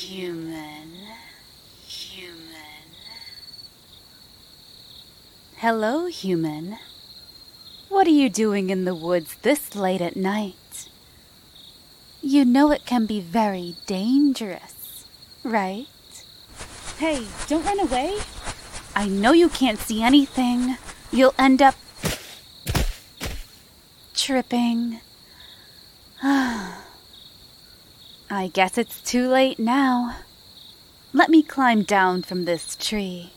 Human. Hello, human. What are you doing in the woods this late at night? You know it can be very dangerous, right? Hey, don't run away. I know you can't see anything. You'll end up tripping. I guess it's too late now. Let me climb down from this tree.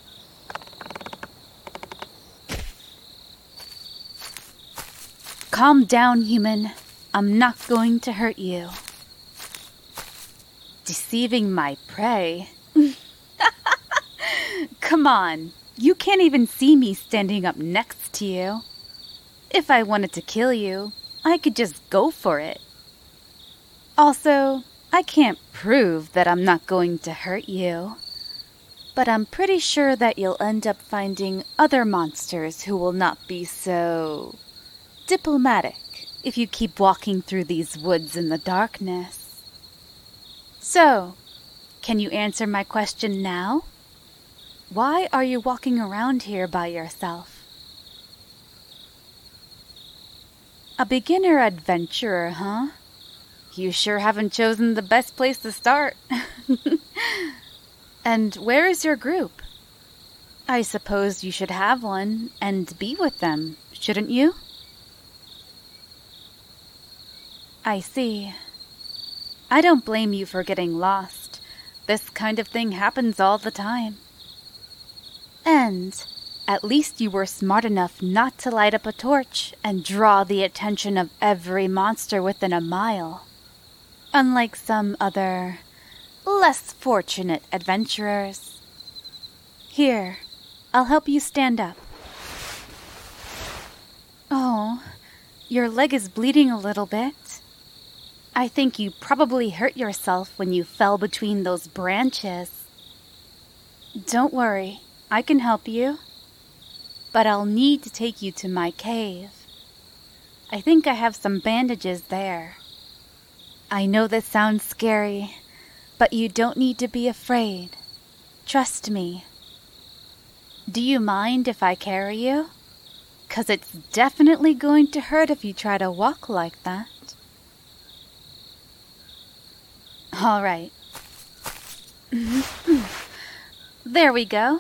Calm down, human. I'm not going to hurt you. Deceiving my prey? Come on. You can't even see me standing up next to you. If I wanted to kill you, I could just go for it. Also, I can't prove that I'm not going to hurt you. But I'm pretty sure that you'll end up finding other monsters who will not be so diplomatic if you keep walking through these woods in the darkness. So, can you answer my question now? Why are you walking around here by yourself? A beginner adventurer, huh? You sure haven't chosen the best place to start. And where is your group? I suppose you should have one and be with them, shouldn't you? I see. I don't blame you for getting lost. This kind of thing happens all the time. And at least you were smart enough not to light up a torch and draw the attention of every monster within a mile. Unlike some other, less fortunate adventurers. Here, I'll help you stand up. Oh, your leg is bleeding a little bit. I think you probably hurt yourself when you fell between those branches. Don't worry, I can help you. But I'll need to take you to my cave. I think I have some bandages there. I know this sounds scary, but you don't need to be afraid. Trust me. Do you mind if I carry you? 'Cause it's definitely going to hurt if you try to walk like that. All right. There we go.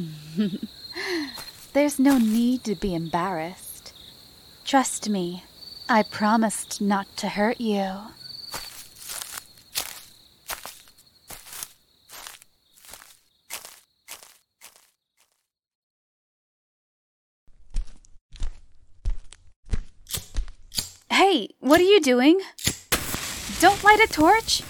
There's no need to be embarrassed. Trust me, I promised not to hurt you. Hey, what are you doing? Don't light a torch.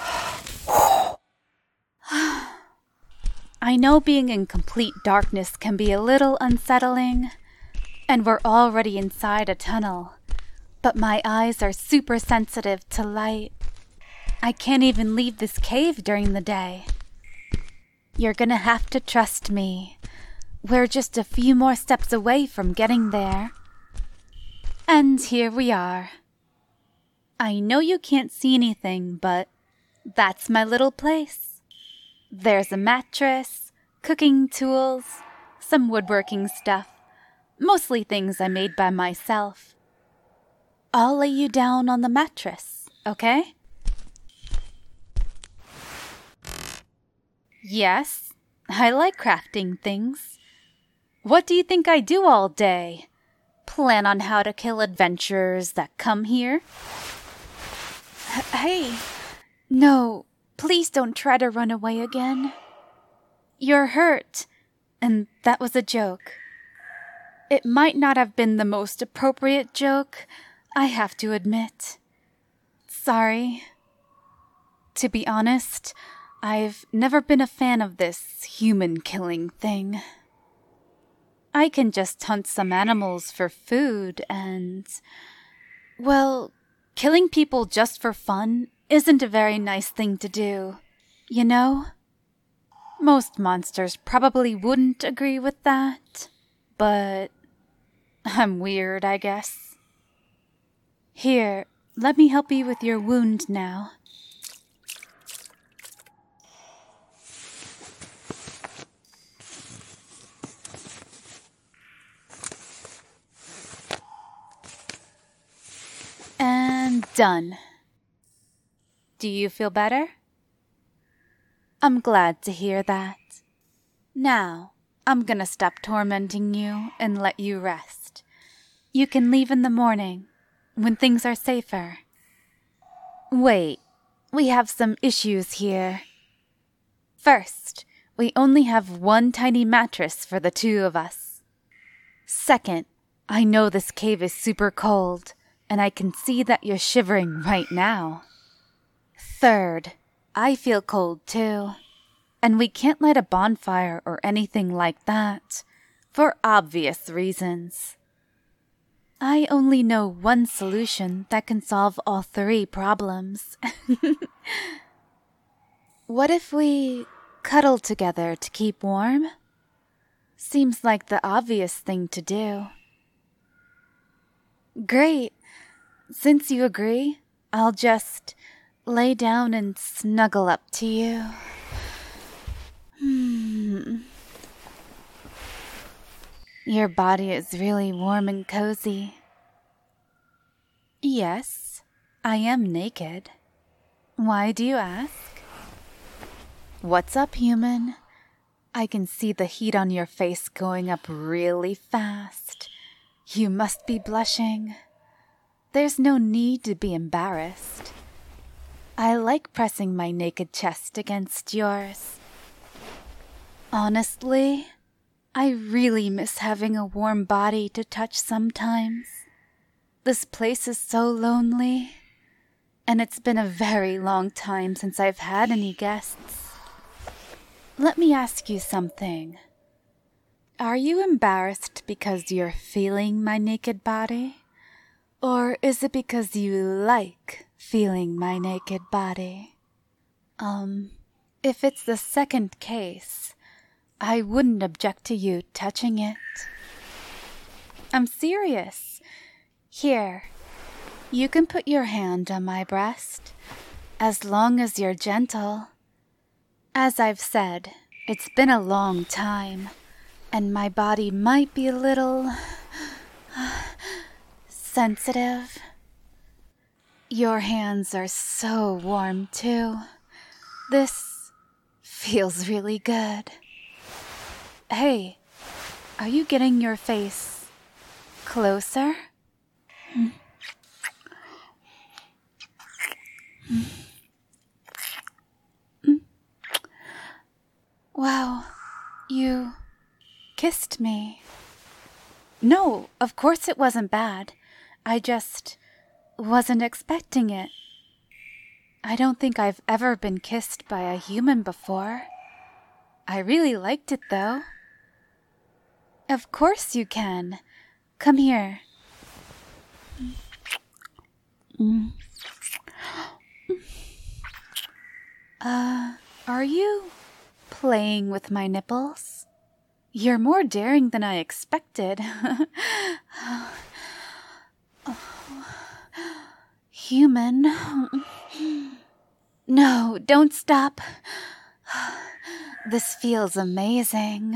I know being in complete darkness can be a little unsettling, and we're already inside a tunnel, but my eyes are super sensitive to light. I can't even leave this cave during the day. You're gonna have to trust me. We're just a few more steps away from getting there. And here we are. I know you can't see anything, but that's my little place. There's a mattress, cooking tools, some woodworking stuff, mostly things I made by myself. I'll lay you down on the mattress, okay? Yes, I like crafting things. What do you think I do all day? Plan on how to kill adventurers that come here? Hey, no, please don't try to run away again. You're hurt, and that was a joke. It might not have been the most appropriate joke, I have to admit. Sorry. To be honest, I've never been a fan of this human-killing thing. I can just hunt some animals for food and, well, killing people just for fun isn't a very nice thing to do, you know? Most monsters probably wouldn't agree with that, but I'm weird, I guess. Here, let me help you with your wound now. Done. Do you feel better? I'm glad to hear that. Now, I'm gonna stop tormenting you and let you rest. You can leave in the morning, when things are safer. Wait, we have some issues here. First, we only have one tiny mattress for the two of us. Second, I know this cave is super cold, and I can see that you're shivering right now. Third, I feel cold too, and we can't light a bonfire or anything like that, for obvious reasons. I only know one solution that can solve all three problems. What if we cuddle together to keep warm? Seems like the obvious thing to do. Great. Since you agree, I'll just lay down and snuggle up to you. Your body is really warm and cozy. Yes, I am naked. Why do you ask? What's up, human? I can see the heat on your face going up really fast. You must be blushing. There's no need to be embarrassed. I like pressing my naked chest against yours. Honestly, I really miss having a warm body to touch sometimes. This place is so lonely, and it's been a very long time since I've had any guests. Let me ask you something. Are you embarrassed because you're feeling my naked body? Or is it because you like feeling my naked body? If it's the second case, I wouldn't object to you touching it. I'm serious. Here, you can put your hand on my breast, as long as you're gentle. As I've said, it's been a long time, and my body might be a little sensitive. Your hands are so warm, too. This feels really good. Hey, are you getting your face closer? Wow, you kissed me. No, of course it wasn't bad. I just wasn't expecting it. I don't think I've ever been kissed by a human before. I really liked it, though. Of course you can. Come here. Are you playing with my nipples? You're more daring than I expected. Human. No, don't stop. This feels amazing.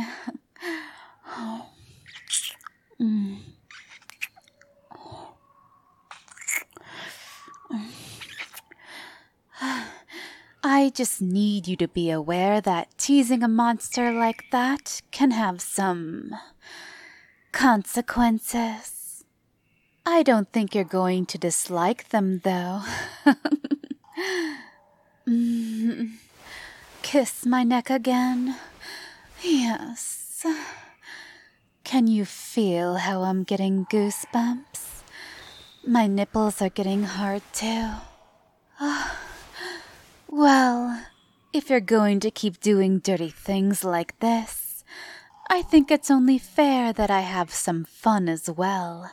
I just need you to be aware that teasing a monster like that can have some consequences. I don't think you're going to dislike them, though. Kiss my neck again. Yes. Can you feel how I'm getting goosebumps? My nipples are getting hard, too. Well, if you're going to keep doing dirty things like this, I think it's only fair that I have some fun as well.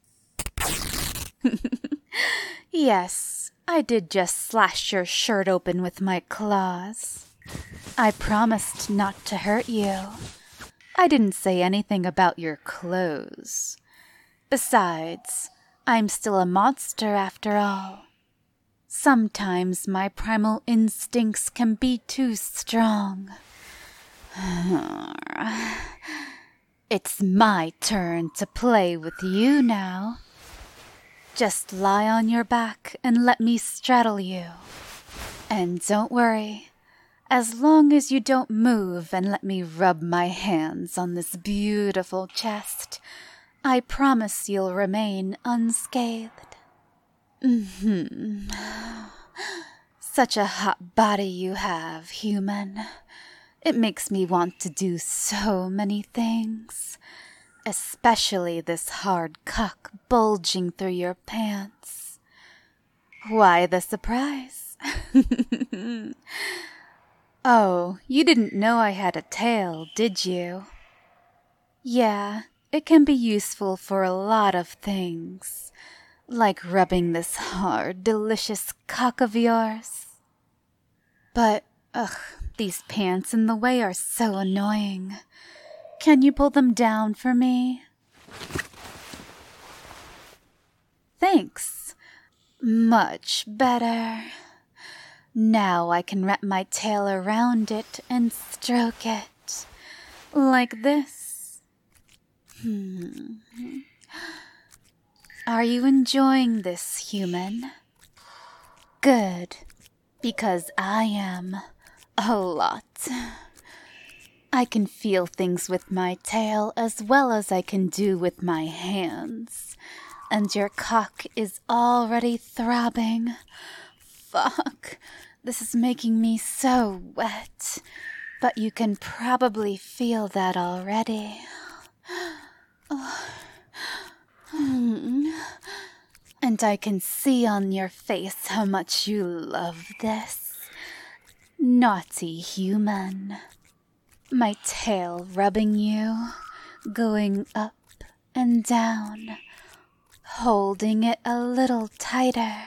Yes, I did just slash your shirt open with my claws. I promised not to hurt you. I didn't say anything about your clothes. Besides, I'm still a monster after all. Sometimes my primal instincts can be too strong. It's my turn to play with you now. Just lie on your back and let me straddle you. And don't worry, as long as you don't move and let me rub my hands on this beautiful chest, I promise you'll remain unscathed. Such a hot body you have, human. It makes me want to do so many things, especially this hard cock bulging through your pants. Why the surprise? Oh, you didn't know I had a tail, did you? Yeah, it can be useful for a lot of things, like rubbing this hard, delicious cock of yours. But, these pants in the way are so annoying. Can you pull them down for me? Thanks. Much better. Now I can wrap my tail around it and stroke it. Like this. Are you enjoying this, human? Good. Because I am. A lot. I can feel things with my tail as well as I can do with my hands. And your cock is already throbbing. Fuck. This is making me so wet. But you can probably feel that already. And I can see on your face how much you love this. Naughty human. My tail rubbing you, going up and down, holding it a little tighter.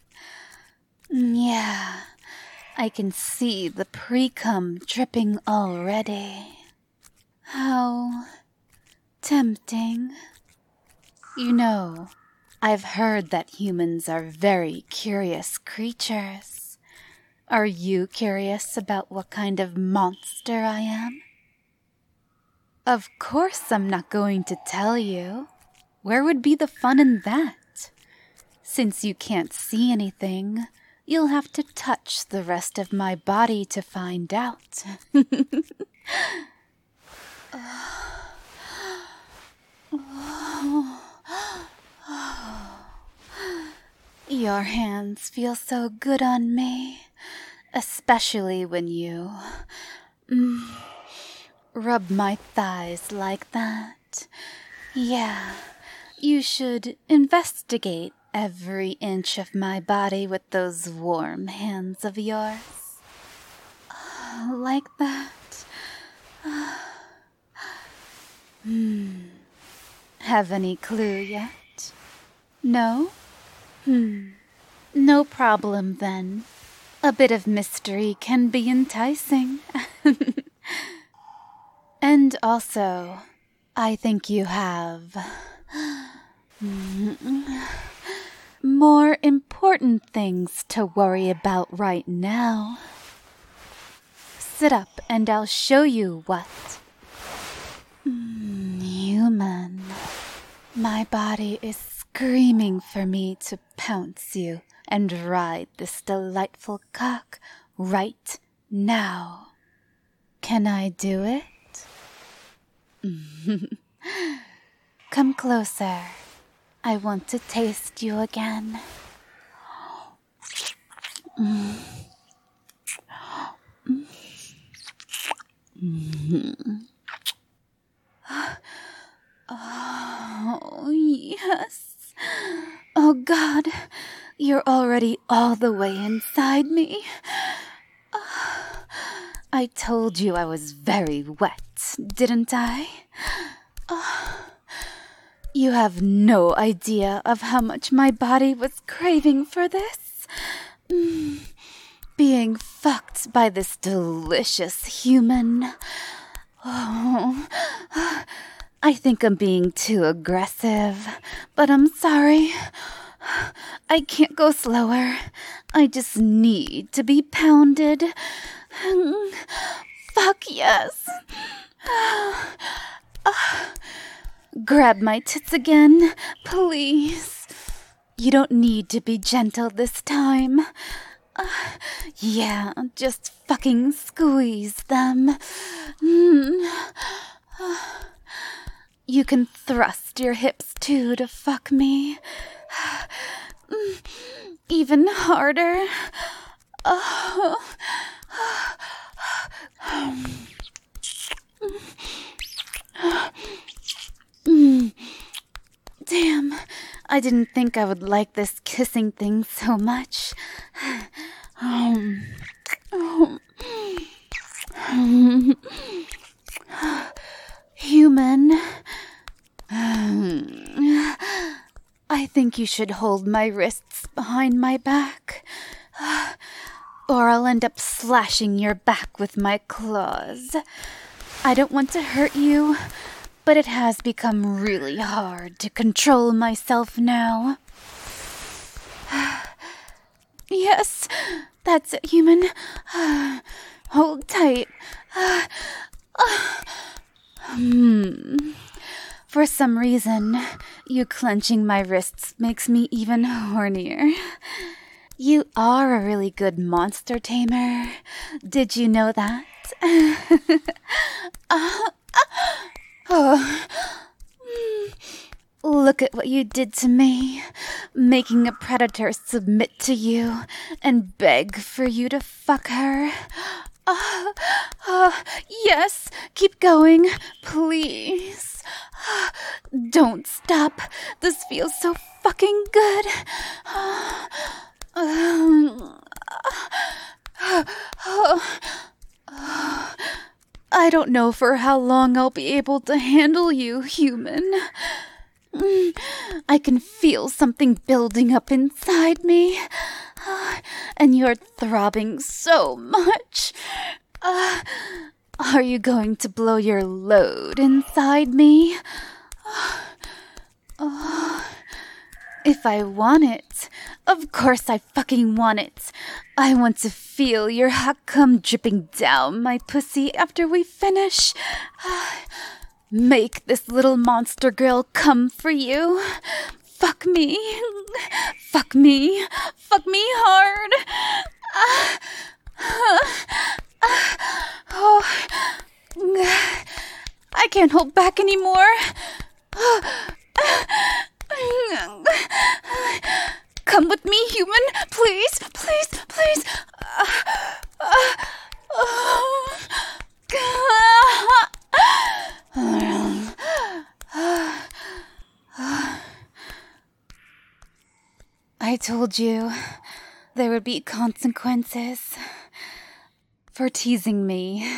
Yeah, I can see the pre-cum dripping already. How tempting. You know, I've heard that humans are very curious creatures. Are you curious about what kind of monster I am? Of course I'm not going to tell you. Where would be the fun in that? Since you can't see anything, you'll have to touch the rest of my body to find out. Your hands feel so good on me. Especially when you rub my thighs like that. Yeah, you should investigate every inch of my body with those warm hands of yours. Like that. Have any clue yet? No? No problem then. A bit of mystery can be enticing. And also, I think you have more important things to worry about right now. Sit up and I'll show you what. Human, my body is screaming for me to pounce you and ride this delightful cock right now. Can I do it? Come closer. I want to taste you again. Oh, yes. Oh, God. You're already all the way inside me. I told you I was very wet, didn't I? You have no idea of how much my body was craving for this. Being fucked by this delicious human. Oh, I think I'm being too aggressive, but I'm sorry. I can't go slower. I just need to be pounded. Fuck yes. Grab my tits again, please. You don't need to be gentle this time. Yeah, just fucking squeeze them. You can thrust your hips too to fuck me. Even harder. Damn, I didn't think I would like this kissing thing so much. Human, I think you should hold my wrists behind my back, or I'll end up slashing your back with my claws. I don't want to hurt you, but it has become really hard to control myself now. Yes, that's it, human. Hold tight. For some reason, you clenching my wrists makes me even hornier. You are a really good monster tamer. Did you know that? Look at what you did to me, making a predator submit to you and beg for you to fuck her. Yes, keep going, please. Don't stop. This feels so fucking good. I don't know for how long I'll be able to handle you, human. I can feel something building up inside me. And you're throbbing so much. Are you going to blow your load inside me? If I want it, of course I fucking want it. I want to feel your hot cum dripping down my pussy after we finish. Make this little monster girl come for you. Fuck me. Fuck me. Fuck me hard. I can't hold back anymore. Come with me, human. Please, please, please. I told you there would be consequences for teasing me.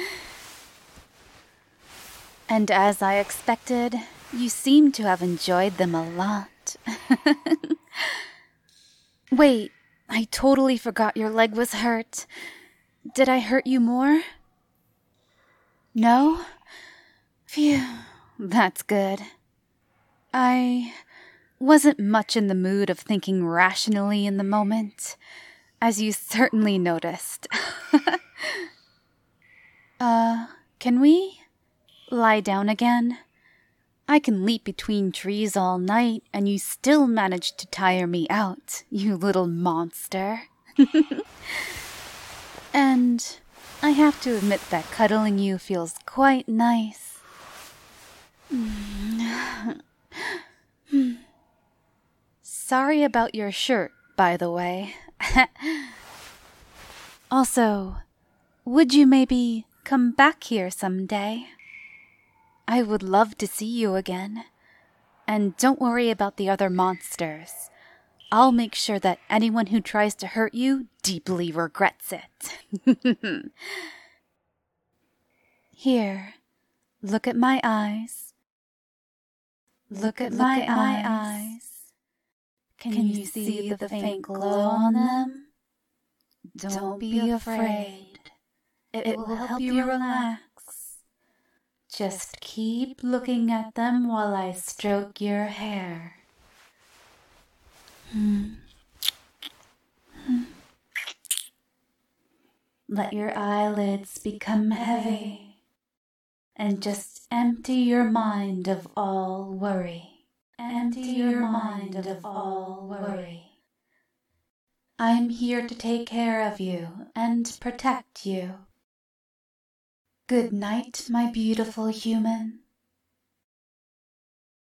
And as I expected, you seem to have enjoyed them a lot. Wait, I totally forgot your leg was hurt. Did I hurt you more? No? Phew, that's good. I wasn't much in the mood of thinking rationally in the moment, as you certainly noticed. Can we lie down again? I can leap between trees all night, and you still manage to tire me out, you little monster. And I have to admit that cuddling you feels quite nice. Sorry about your shirt, by the way. Also, would you maybe come back here someday? I would love to see you again. And don't worry about the other monsters. I'll make sure that anyone who tries to hurt you deeply regrets it. Here, look at my eyes. Look at my eyes. Can you see the faint glow on them? Don't be afraid. It will help you relax. Just keep looking at them while I stroke your hair. Let your eyelids become heavy and just empty your mind of all worry. Empty your mind of all worry. I'm here to take care of you and protect you. Good night, my beautiful human.